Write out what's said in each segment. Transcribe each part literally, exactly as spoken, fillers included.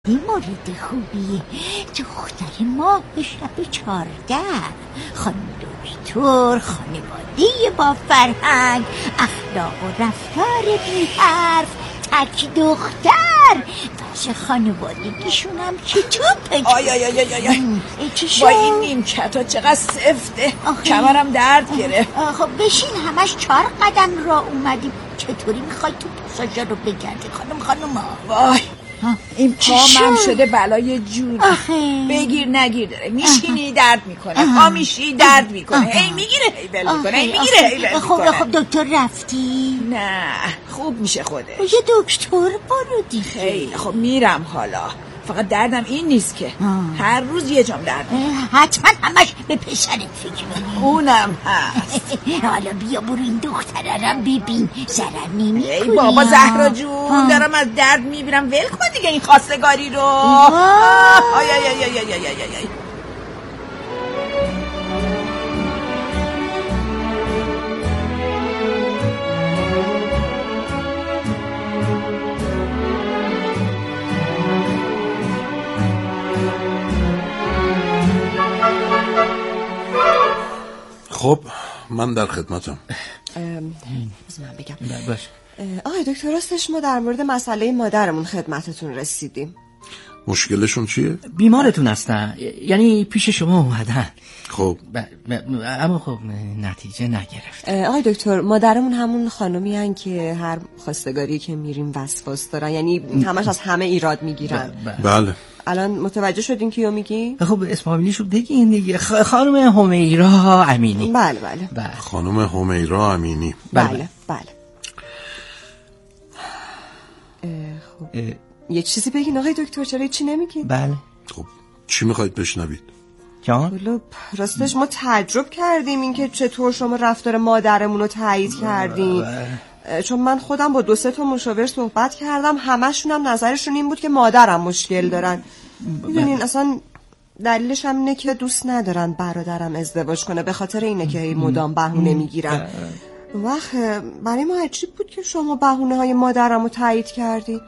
خیلی مورد خوبیه. دختر ماه شب چارده، خانم دکتر، خانواده با فرهنگ، اخلاق و رفتار بی حرف، تک دختر. واسه خانوادگیشون هم چه توپه. آی آی آی آی آی با این نیمکت ها چقدر سفته، کمرم درد گرفت. خب بشین، همش چهار قدم را اومدیم. چطوری میخوای تو پاساژا رو بگردی خانم خانم ها؟ وای این پامم شده بلای جون. بگیر نگیر داره، میشینی درد میکنه، پا میشی درد میکنه، هی میگیره هی بل میکنه، هی میگیره هی بل میکنه. خب دکتر رفتی؟ نه خوب میشه خودش. یه دکتر برو دیگه. خیلی خب میرم حالا، فقط دردم این نیست که آه. هر روز یه جام درد حتما همش به پسرت فکر می‌کنی. اونم هست. حالا بیا برو این دختره رو ببین، ضرر نمی‌کنه. ای بابا زهرا جون دارم از درد میبینم، ول کن دیگه این خواستگاری رو. آی آی آی آی آی آی آی. خب من در خدمتم. بذار من بگم. باش. آقای دکتر راستش ما در مورد مسئله مادرمون خدمتتون رسیدیم. مشکلشون چیه؟ بیمارتون هستن، یعنی پیش شما اومدن. خب ب... ب... اما خب نتیجه نگرفت. آقای دکتر مادرمون همون خانومی هن که هر خواستگاری که میریم وسواس دارن، یعنی همش از همه ایراد میگیرن. ب... بله. الان متوجه شدین کیو میگی؟ خب اسم فامیلیشو بگین دیگه. خ... خانم همیرا امینی. بله بله. بله. خانم همیرا امینی. بله بله. بله. خب اه... یه چیزی بگین آقای دکتر، چرا چی نمیگین؟ بله. خب چی میخواید بشنوید؟ جان؟ راستش ما تعجب کردیم اینکه چطور شما رفتار مادرمون رو تایید کردین، چون من خودم با دو سه تا مشاور صحبت کردم، همشون هم نظرشون این بود که مادرم مشکل دارن. میدونین اصلا دلیلش هم اینه که دوست ندارن برادرم ازدواج کنه، به خاطر اینه که مدام بهونه میگیرن. وقت برای ما عجیب بود که شما بهونه های مادرم رو تایید کردین.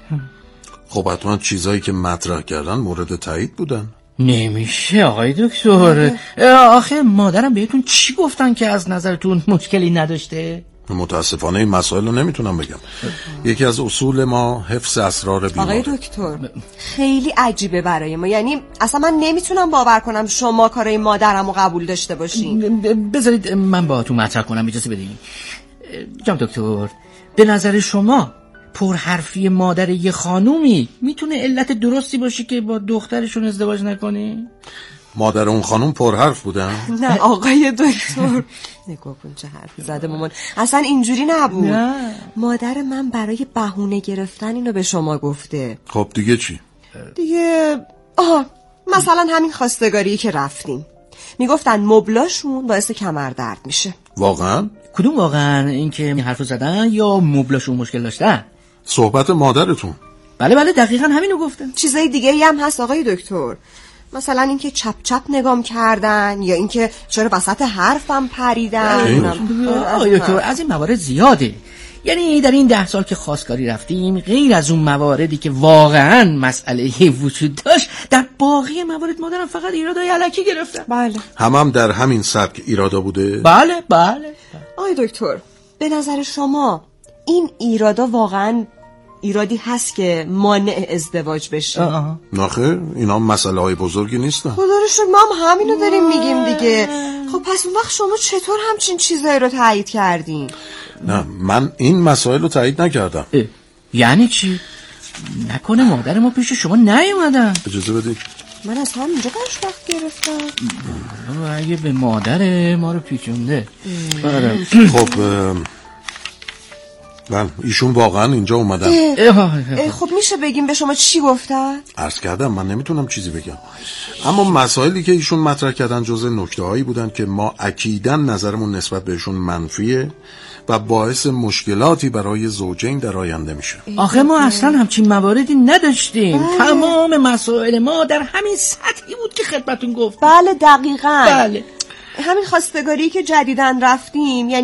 خب حتما چیزایی که مطرح کردن مورد تایید بودن. نمیشه آقای دکتر، آخه مادرم بهتون چی گفتن که از نظرتون مشکلی نداشته؟ متاسفانه این مسائل رو نمیتونم بگم. یکی از اصول ما حفظ اسرار بیماره. آقای دکتر خیلی عجیبه برای ما، یعنی اصلا من نمیتونم باور کنم شما کارای مادرم رو قبول داشته باشین. بذارید من با تو مطرح کنم، اجازه بدین. جناب دکتر به نظر شما پرحرفی مادر یه خانومی میتونه علت درستی باشه که با دخترشون ازدواج نکنه؟ مادر اون خانوم پرحرف بودن؟ نه آقای دکتر نگاه کن چه حرفی زده مامان، اصلا اینجوری نبود. نه. مادر من برای بهونه گرفتن اینو به شما گفته. خب دیگه چی؟ دیگه آها مثلا همین خواستگاری که رفتیم میگفتن مبلاشون باعث کمردرد میشه. واقعا؟ کدوم واقعا؟ این که این حرفو زدن یا مبلاشون مشکل داشتن؟ صحبت مادرتون؟ بله بله دقیقاً همینو گفتن. چیزای دیگه ای هم هست آقای دکتر، مثلا اینکه چپ چپ نگام کردن یا اینکه چرا وسط حرفم پریدن. آقای دکتر از این موارد زیاده، یعنی در این ده سال که خواستگاری رفتیم غیر از اون مواردی که واقعا مسئله وجود داشت، در باقی موارد مادرم فقط ایرادای الکی گرفتن. بله. هم هم در همین سبک ایرادا بوده؟ بله بله. آقای دکتر به نظر شما این ایرادا واقعا ایرادی هست که مانع ازدواج بشه؟ نخیر اینا مسئله های بزرگی نیستن. خدا رو شکر ما هم همینو داریم میگیم دیگه. خب پس اون وقت شما چطور همچین چیزایی رو تایید کردین؟ نه من این مسائل رو تایید نکردم. یعنی چی؟ نکنه مادر ما پیش شما نیومدن؟ اجازه بدید من از همینجا برش وقت گرفتم. اگه به مادر ما رو پیچونده. خب بله ایشون واقعا اینجا اومدن. خب میشه بگیم به شما چی گفتن؟ عرض کردم من نمیتونم چیزی بگم، اما مسائلی که ایشون مطرح کردن جزء نکته هایی بودن که ما اکیداً نظرمون نسبت بهشون منفیه و باعث مشکلاتی برای زوجین در آینده میشه. آخه ما اصلا همچین مواردی نداشتیم. بله. تمام مسائل ما در همین سطحی بود که خدمتون گفت. بله دقیقاً. بله. همین خواستگاری که جدیداً رفتیم، یعنی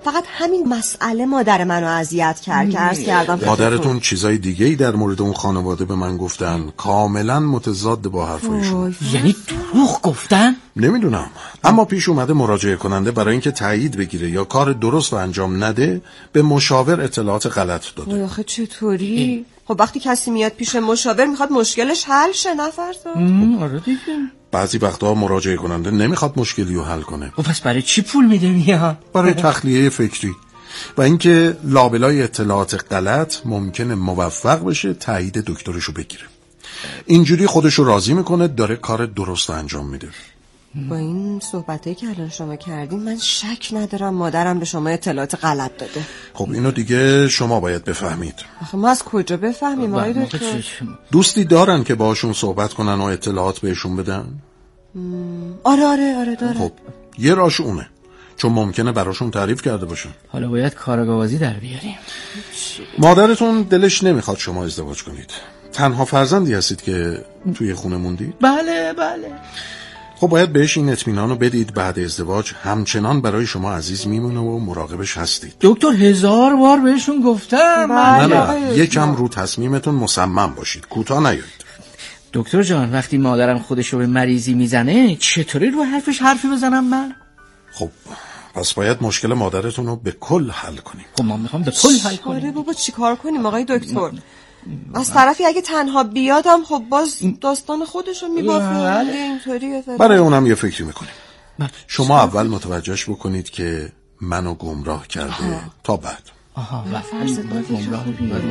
فقط همین مسئله مادر منو اذیت کرد که عرض کردم. مادرتون چیزای دیگه‌ای در مورد اون خانواده به من گفتن کاملا متضاد با حرفایشون. یعنی دروغ گفتن؟ نمیدونم، اما پیش اومده مراجعه کننده برای اینکه تایید بگیره یا کار درست رو انجام نده به مشاور اطلاعات غلط داده. آخه چطوری؟ خب وقتی کسی میاد پیش مشاور میخواد مشکلش حل شه، نه فرزاد؟ آره دیگه. بعضی وقتا مراجعه کننده نمیخواد مشکلی رو حل کنه. خب پس برای چی پول میده میاد؟ برای تخلیه فکری و اینکه لابلای اطلاعات غلط ممکنه موفق بشه تایید دکترشو بگیره. اینجوری خودشو راضی میکنه داره کار درست انجام میده. با این صحبتایی که الان شما کردین من شک ندارم مادرم به شما اطلاعات غلط داده. خب اینو دیگه شما باید بفهمید. آخه ما از کجا بفهمیم آقای دکتر؟ دوستی دارن که باشون صحبت کنن و اطلاعات بهشون بدن؟ آره آره آره داره. خب یه راش اونه، چون ممکنه براشون تعریف کرده باشن. حالا باید کارآگاهی در بیاریم. مادرتون دلش نمیخواد شما ازدواج کنید. تنها فرزندی هستید که توی خونه موندید؟ بله بله. خب باید بهش این اطمینانو بدید بعد ازدواج همچنان برای شما عزیز میمونه و مراقبش هستید. دکتر هزار بار بهشون گفتم. نه نه یکم رو تصمیمتون مصمم باشید، کوتاه نیایید. دکتر جان وقتی مادرم خودشو به مریضی میزنه چطوری رو حرفش حرفی بزنم من؟ خب پس باید مشکل مادرتون رو به کل حل کنیم. خب ما میخوام به کل حل کنیم. آره بابا چیکار کنیم آقای دکتر؟ از طرفی اگه تنها بیادم خب باز داستان خودشو میبافه. اینطوریه. برای اونم یه فکری میکنیم. شما اول متوجهش بکنید که منو گمراه کرده آها. تا بعد آها و فرض گمراه بیاد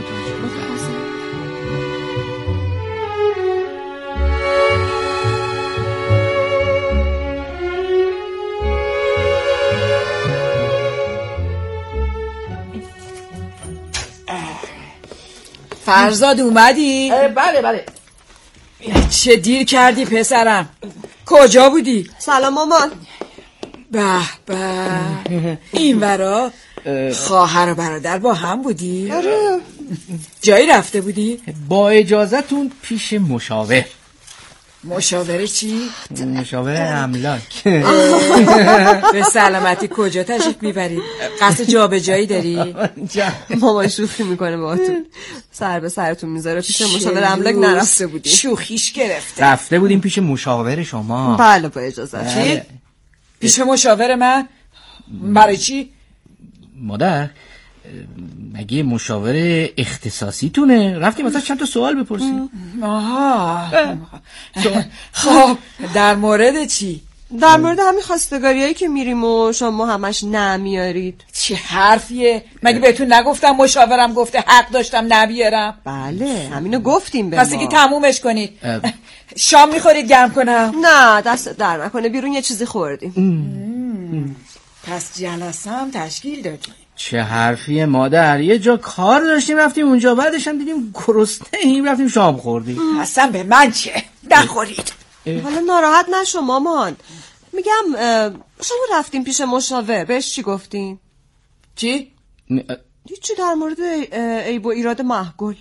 فرزاد اومدی؟ بله بله. چه دیر کردی پسرم؟ کجا بودی؟ سلام مامان. به به این ورا خواهر و برادر با هم بودی؟ آره. جایی رفته بودی؟ با اجازتون پیش مشاور. مشاوره چی؟ مشاور املاک. به سلامتی کجا تشریف میبری؟ قصد جا به جایی داری؟ مامان شوخی میکنه باهاتون، سر به سرتون میذاره. پیش مشاور املاک نرفته بودی؟ شوخیش گرفته. رفته بودیم پیش مشاور شما. بله با اجازه. چی؟ پیش مشاور من؟ برای چی؟ مادر مگه مشاور اختصاصی تونه؟ رفتیم مثلا چند تا سوال بپرسیم. آها خب در مورد چی؟ در مورد همین خواستگاریایی که میریم و شما همش نمیارید. چه حرفیه؟ مگه بهتون نگفتم مشاورم گفته حق داشتم نبیارم؟ بله همینو گفتیم به پس دیگه تمومش کنید. شام میخورید گرم کنم؟ نه دست در نکنه، بیرون یه چیزی خوردیم. پس جلسه هم تشکیل دادیم. چه حرفیه مادر؟ یه جا کار داشتیم رفتیم اونجا، بعدش هم دیدیم گرسنه‌ایم رفتیم شام خوردیم. اصلا به من چه؟ نخورید. حالا ناراحت نشو مامان. میگم شما رفتیم پیش مشاور، بهش چی گفتین؟ چی؟ هیچی در مورد عیب و ایراد محگل.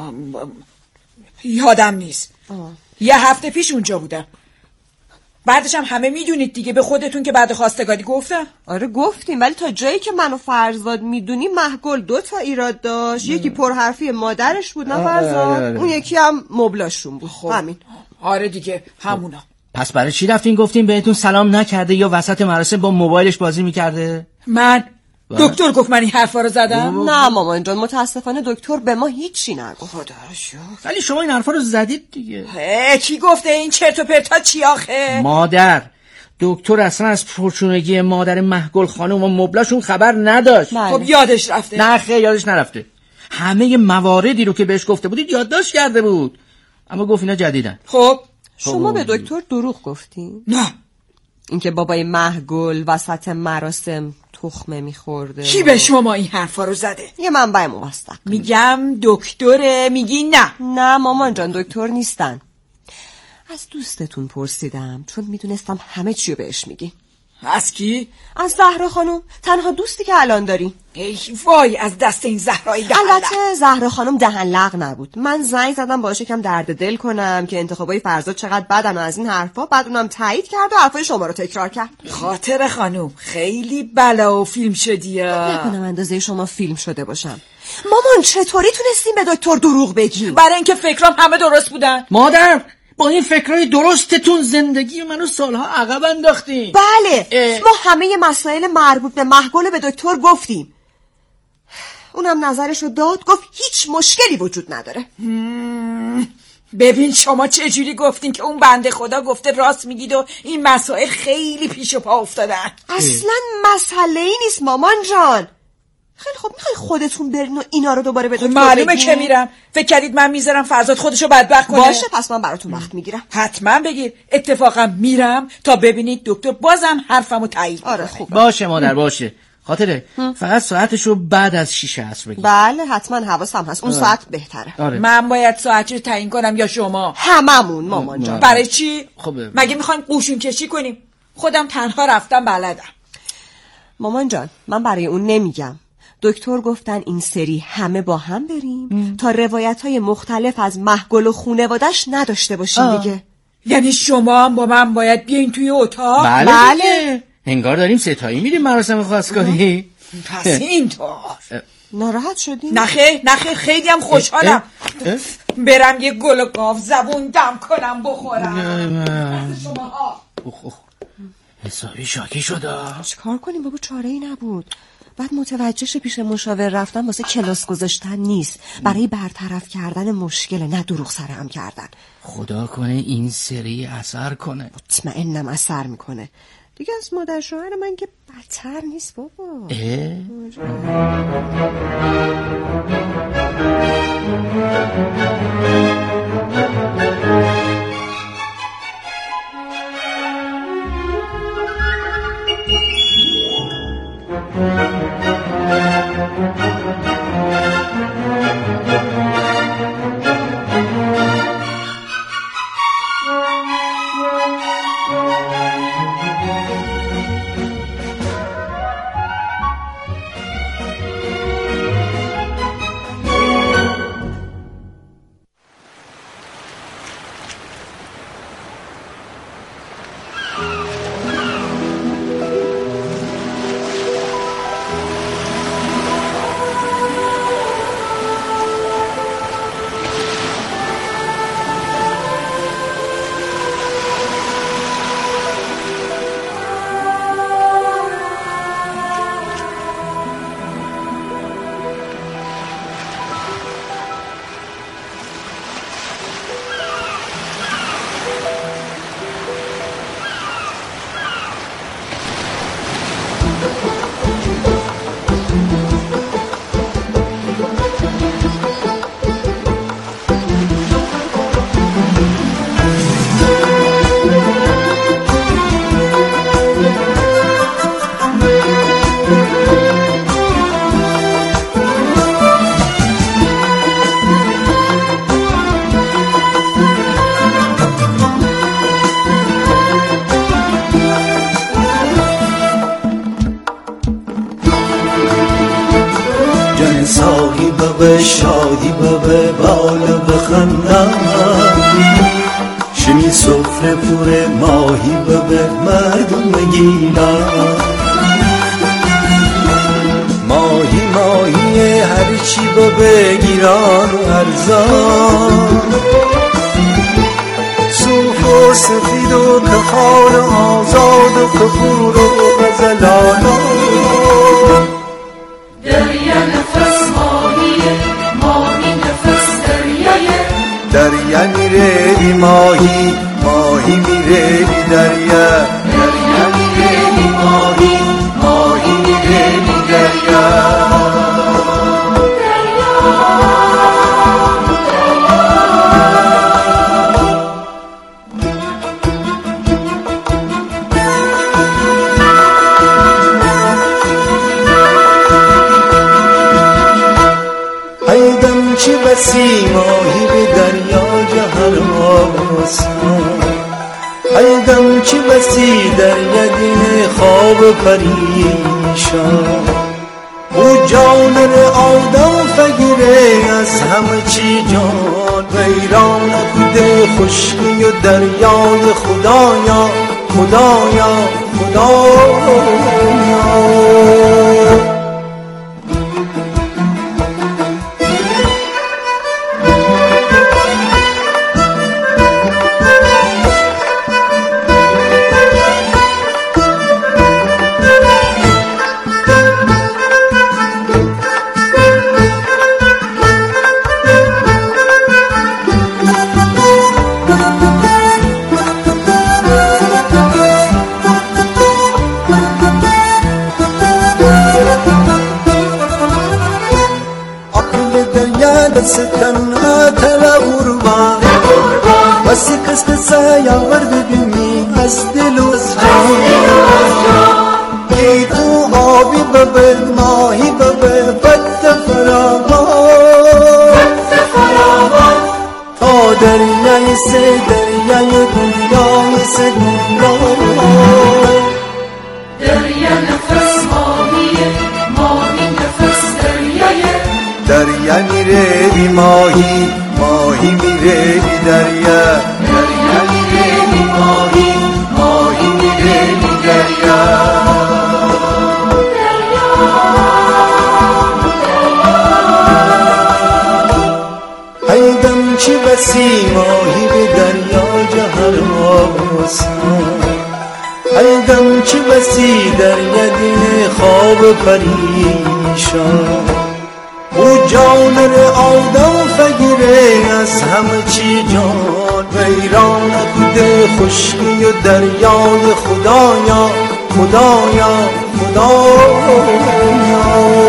یادم نیست. آه. یه هفته پیش اونجا بودم. بعدش هم همه میدونید دیگه، به خودتون که بعد خواستگاری گفتم. آره گفتیم، ولی تا جایی که من و فرزاد میدونیم محگل دو تا ایراد داشت. یکی پرحرفی مادرش بود نه فرزاد؟ اون یکی هم مبلاشون بود. خب. همین. آره دیگه همونا. پس برای چی رفتین گفتیم بهتون سلام نکرده یا وسط مراسم با موبایلش بازی میکرده؟ من دکتر گفت من این حرفا رو زدم؟ نه مامان جان متاسفانه دکتر به ما هیچی نگفت. خدا رو شکر. ولی شما این حرفا رو زدید دیگه. کی گفته این چرت و پرتا چی آخه؟ مادر دکتر اصلا از پرچونگی مادر محگل خانم و مبلاشون خبر نداشت. بله. خب یادش رفته؟ نه خیر یادش نرفته. همه مواردی رو که بهش گفته بودید یادداشت کرده بود، اما گفت اینا جدیدن. خب شما به دکتر دروغ گفتین؟ نه. اینکه بابای محگل وسط مراسم تخمه میخورده. کی به شما این حرفا رو زده؟ یه منبع موثق. میگم دکتره، میگی نه. نه مامان جان دکتر نیستن. از دوستتون پرسیدم چون میدونستم همه چیو بهش میگی. از کی؟ از زهرا خانم، تنها دوستی که الان داری. ای وای از دست این زهرای دهن لق. البته زهرا خانم دهن لق نبود. من زنگ زدم باشه کم درد دل کنم که انتخابای فرزاد چقدر بدن و از این حرفا، بعد اونم تایید کرد و حرفای شما رو تکرار کرد. خاطر خانم خیلی بلا و فیلم شدی. نکنم اندازه شما فیلم شده باشم. مامان چطوری تونستیم به دکتر دروغ بگیم؟ برای اینکه فکرام همه درست بودن. مادر با این فکرای درستتون زندگی منو سالها عقب انداختین. بله اه. ما همه مسائل مربوط به محگل به دکتر گفتیم. اونم نظرشو داد، گفت هیچ مشکلی وجود نداره. ببین شما چه جوری گفتین که اون بنده خدا گفته راست میگید و این مسائل خیلی پیش و پا افتادن. اصلا مسئله ای نیست مامان جان. خیلی خب میخوای خودتون برین و اینا رو دوباره به دکتر بگین؟ معلومه که میرم. فکر کردید من میذارم فرزاد خودشو بدبخت کنه؟ باشه پس من براتون وقت میگیرم. حتما بگیر. اتفاقا میرم تا ببینید دکتر بازم حرفمو تایید آره خوب باشه مادر باشه. خاطره فقط ساعتشو بعد از شیشه عصر بگیر. بله حتما حواسم هست. اون آره. ساعت بهتره. آره. من باید ساعتی رو تعیین کنم یا شما؟ هممون مامان جان. برای چی؟ خوبه. مگه میخوایم قوشون کشی کنیم؟ خودم تنها رفتم بلدم. مامان جان من برای اون نمیگم. دکتر گفتن این سری همه با هم بریم ام. تا روایت‌های مختلف از محگل و خونوادش نداشته باشیم دیگه. یعنی شما هم با من باید بیاین توی اتاق؟ بله, بله. انگار داریم ستایی میریم مراسم خواستگاری. پس اینطور ناراحت شدی؟ نخیر نخیر خیلی هم خوشحالم. برم یه گل و گاو زبون دم کنم بخورم. شما ها حسابی شاکی شده. چیکار کنیم بابا؟ چاره ای نبود. بعد متوجهش پیش مشاور رفتن واسه کلاس گذاشتن نیست، برای برطرف کردن مشکل، نه دروغ سرهم کردن. خدا کنه این سری اثر کنه. مطمئنم اثر میکنه دیگه. از مادر شوهر من که بدتر نیست بابا. شادی بابه بالا بخندم، شمی سفره پور ماهی بابه مردم بگیرم. ماهی ماهی هرچی بابه گیران و ارزان، صوف و سفید و کهان آزاد و کفور و غزلانا. دریا نفس ماهیه، ماهی نفس دریایه. دریا میره بی ماهی، ماهی میره بی دریا. دریا میره بی ماهی، ماهی میره بی دریا. چی بسی ماهی به دریا جهر آسان، ایدم چی بسی در یدین خواب پریشان او جانر آدم فگیره از همه چی جان ویران کده خشکی و دریای خدایا خدایا خدایا ستنها تلا قربان بس قصد سایاور ببینی از دل و از جان ای تو آبی ببر ماهی ببر فت فراوان تا دریای سه دریای دنیای سه دنیای دریا نفس ماهیه ماهی نفس دریایه دریا میره بی ماهی ماهی میره بی دریا دریا میره بی ماهی ماهی میره بی دریا ایدم چی بسی ماهی به دریا جهر آسان ایدم چی بسی در یدین خواب پریشان او جانر آدم فگیره از همه چی جان ویران کده خشکی و دریای خدایا خدایا خدایا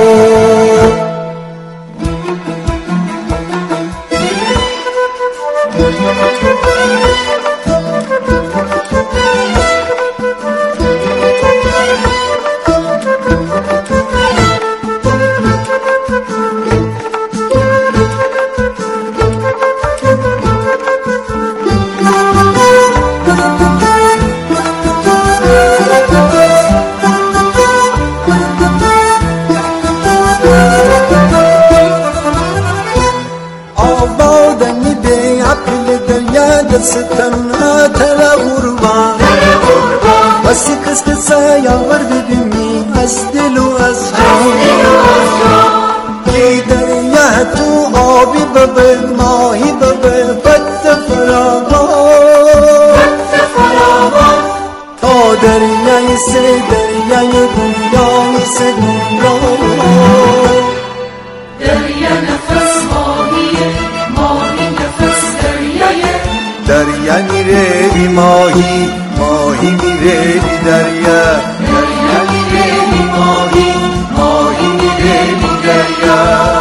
ستنها تلا قربان بس قصد سایاور ببینی از دل و از جان ای دریا تو آبی ببر ماهی ببر فت فراوان تا دریای سه دریای دنیای سه دنیای دریا نفس ماهیه ماهی نفس دریایه دریا میره بی ماهی ماهی میره بی دریا دریا میره بی ماهی ماهی میره بی دریا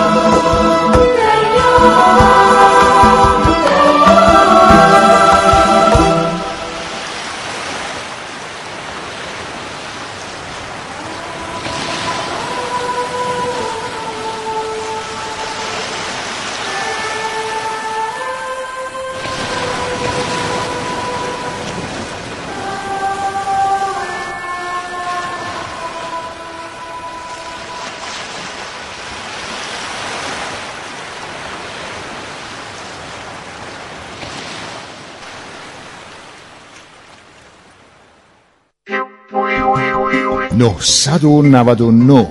نهصد و نود و نه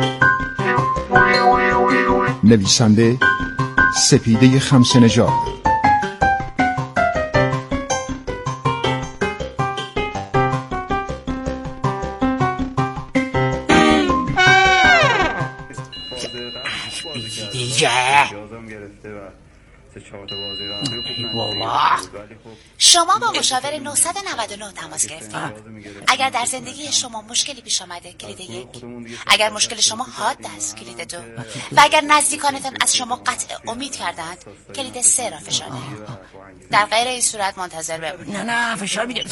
نویسنده سپیده خمسه‌نژاد شما با مشاور نهصد و نود و نه تماس گرفتید. اگر در زندگی شما مشکلی پیش آمده کلید یک، اگر مشکل شما حاد است کلید دو و اگر نزدیکانتان از شما قطع امید کردند کلید سه را فشار دهید. در غیر این صورت منتظر بمانید. نه نه فشار میده.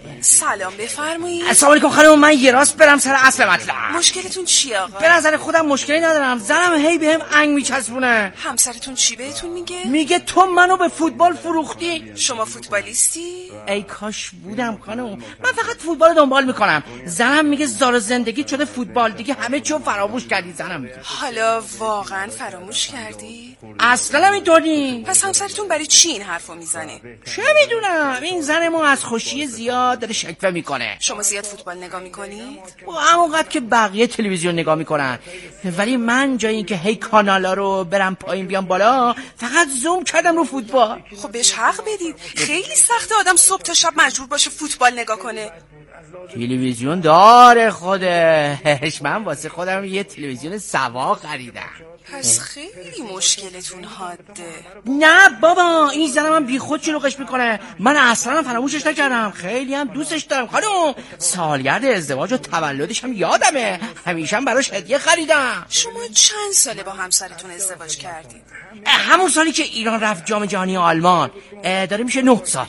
سلام بفرمایید. السلام علیکم خانم، من یه راست برم سر اصل مطلب. مشکلتون چیه آقا؟ به نظر خودم مشکلی ندارم، زنم هی بهم انگ میچسبونه. همسرتون چی بهتون میگه؟ میگه تو منو به فوتبال فروختی. شما فوتبالیستی؟ ای کاش بودم خانم، من فقط فوتبال دنبال میکنم. زنم میگه زار زندگی شده فوتبال، دیگه همه چیو فراموش کردی. زنم میگه. حالا واقعا فراموش کردی؟ اصلا اینطوری. پس همسرتون برای چی این حرفو میزنه؟ چه میدونم، این زن ما از خوشی زیاد داره شکوه میکنه. شما زیاد فوتبال نگاه میکنید؟ همونقدر که بقیه تلویزیون نگاه میکنن، ولی من جای این که هی کانالا رو برم پایین بیام بالا فقط زوم کردم رو فوتبال. خب بهش حق بدید، خیلی سخته آدم صبح تا شب مجبور باشه فوتبال نگاه کنه. تلویزیون داره خودش، من واسه خودم یه تلویزیون سوا خریدم. پس خیلی مشکلتون حاده. نه بابا، این زنم هم بی خود شلوغش میکنه. من اصلا فراموشش نکردم، خیلی هم دوستش دارم خانم. سالگرد ازدواج و تولدش هم یادمه، همیشه هم براش هدیه خریدم. شما چند ساله با همسرتون ازدواج کردید؟ همون سالی که ایران رفت جام جهانی آلمان، داره میشه نه سال.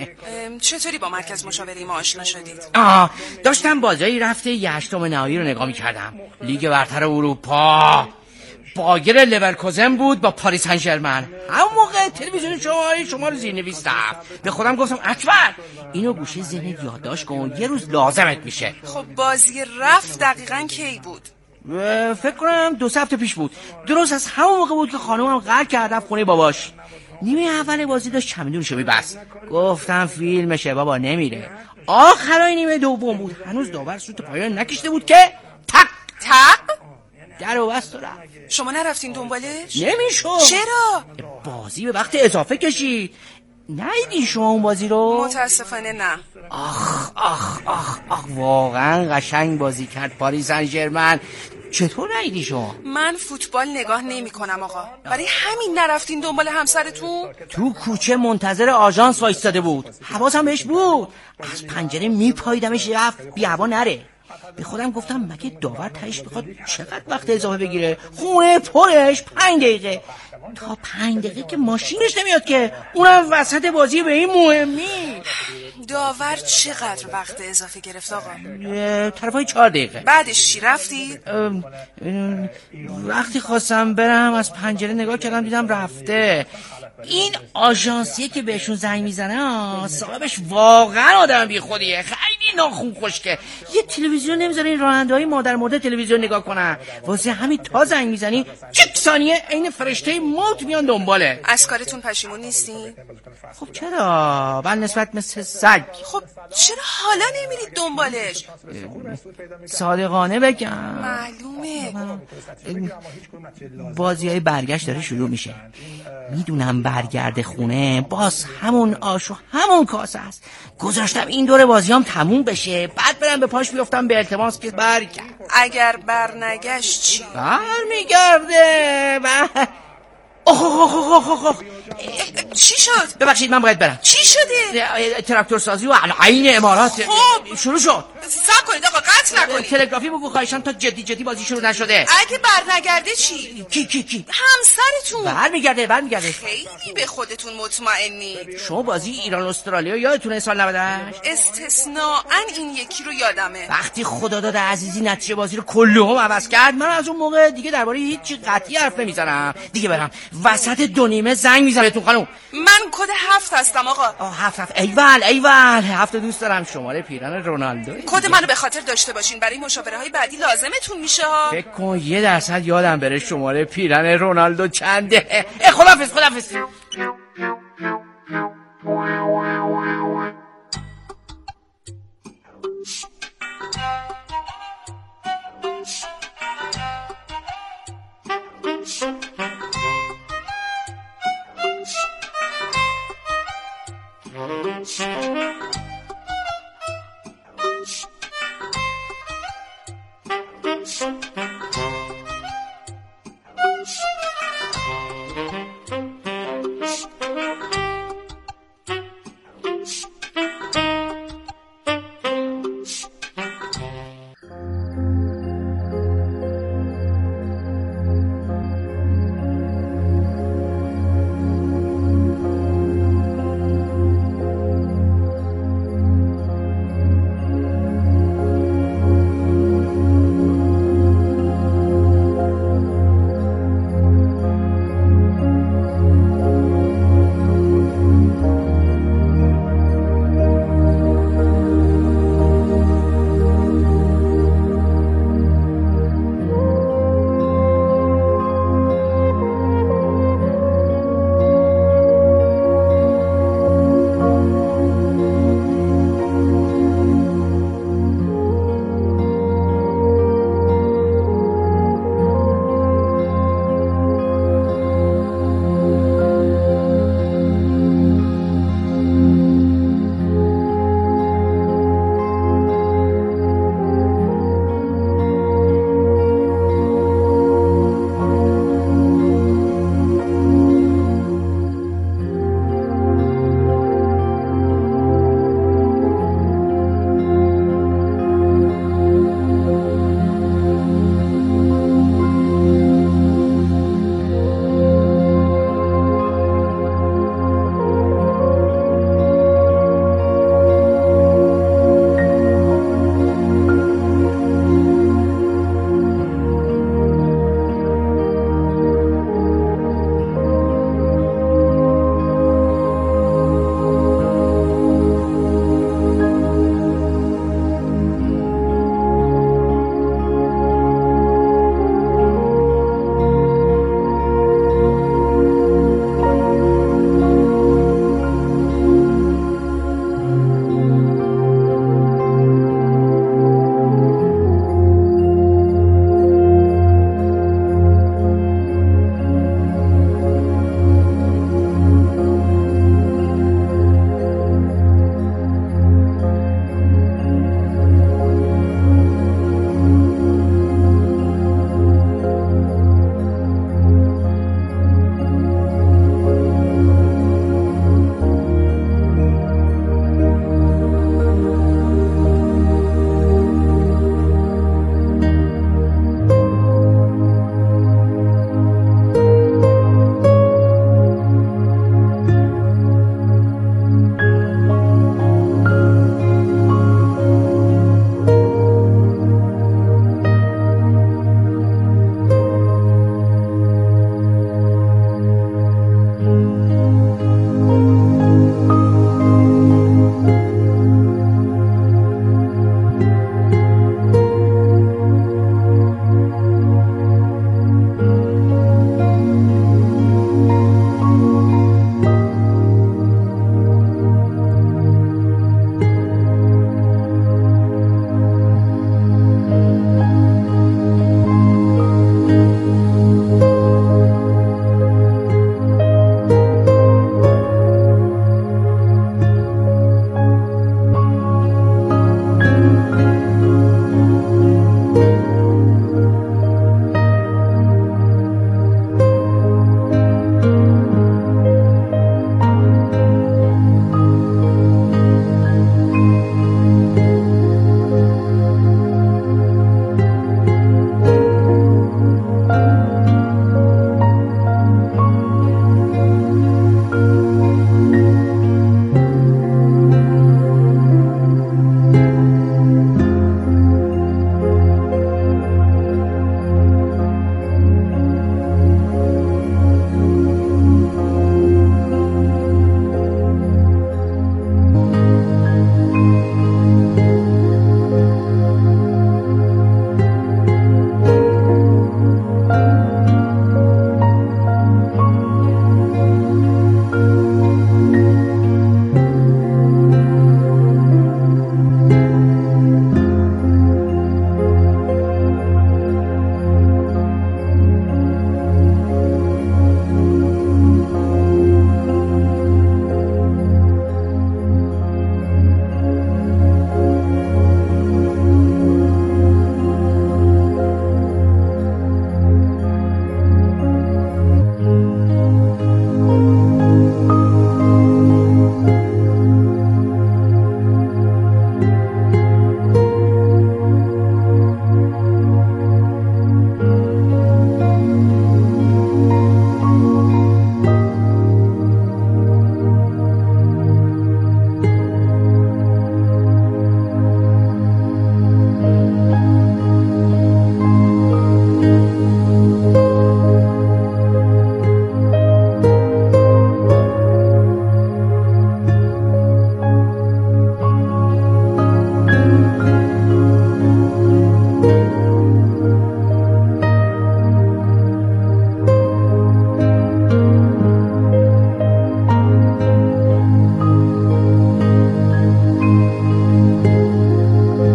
چطوری با مرکز مشاوره ما آشنا شدید؟ آه داشتم بازی رفته یه هشتم نهایی رو نگاه میکردم، لیگ برتر اروپا. بایر لورکوزن بود با پاریس سن ژرمن. همون موقع تلویزیون شما شما رو زیرنویسم. به خودم گفتم اکبر اینو گوشه ذهنت یادداشت کن، یه روز لازمت میشه. خب بازی رفت دقیقاً کی بود؟ فکر کنم دو سه هفته پیش بود. درست از همون موقع بود که خانومم قهر کرد رفت خونه باباش. نیمه اول بازی داشت چمدونشو میبست. گفتم فیلمشه بابا، نمیره. آخرای نیمه دوم بود، هنوز داور سوت پایان نکشیده بود که تق تق در و بست و رفت. شما نرفتین دنبالش؟ نمیشد. چرا؟ بازی به وقت اضافه کشید. ندیدین شما اون بازی رو؟ متاسفانه نه. آخ آخ آخ آخ واقعا قشنگ بازی کرد پاریس سن ژرمن. چطور ندیدی شما؟ من فوتبال نگاه نمی کنم آقا. برای همین نرفتین دنبال همسرتون؟ تو کوچه منتظر آژانس وایستاده بود، حواسم بهش بود. از پنجره میپاییدمش رفت بی هوا نره. به خودم گفتم مگه داور تهش بخواد چقدر وقت اضافه بگیره؟ خونه پرش پنج دقیقه. تا پنج دقیقه که ماشینش نمیاد که، اونم وسط بازی به این مهمی. داور چقدر وقت اضافه گرفت آقا؟ طرفای چهار دقیقه. بعدش چی رفتید؟ وقتی خواستم برم از پنجره نگاه کردم دیدم رفته. این آژانسیه که بهشون زنگ میزنه صاحبش واقعا آدم بی خودیه، خیلی ناخون خشکه. یه تلویزیون نمیذاره این راننده‌های مادر مرده تلویزیون نگاه کنن. واسه همین تا زنگ میزنی یک ثانیه عین فرشته موت میان دنباله. از کارتون پشیمون نیستین؟ خب چرا؟ بل نسبت مثل سگ. خب چرا حالا نمیرید دنبالش؟ صادقانه بگم معلومه بازی های برگشت داره شروع میشه. میدونم برگرده خونه باز همون آش و همون کاسه است. گذاشتم این دور بازیام تموم بشه، بعد برم به پاش بیفتم به التماس که برگرد. اگر برنگشت چی؟ برمیگرده بر... اوه اوه اوه اوه اوه. چی شد؟ ببخشید من باید برم. چی شده؟ تراکتور سازی و عین امارات خب شروع شد. صبر کنید آقا، قطع نکنید. تلگرافی بگو خواهشم تا جدی جدی بازی شروع نشده. اگه برنگرده چی؟ کی کی کی؟ همسرتون. برمیگرده برمیگرده. خیلی به خودتون مطمئنید. شما بازی ایران استرالیا یادتونه سال نود و هشت؟ استثناءً این یکی رو یادمه. وقتی خداداد عزیزی نتیجه بازی رو کلهم عوض کرد، من از اون موقع دیگه درباره هیچ چیز قطعی حرف نمیزنم. دیگه برم وسط دو نیمه زنگ میزنه تو خانم. من کد هفت هستم آقا. آه هفت هفت ایول ایول هفت دوست دارم. شماره پیرن رونالدو. کد منو به خاطر داشته باشین، برای مشاوره های بعدی لازمتون میشه ها. فکر کن یه درصد یادم بره شماره پیرن رونالدو چنده. خداحافظ خداحافظ.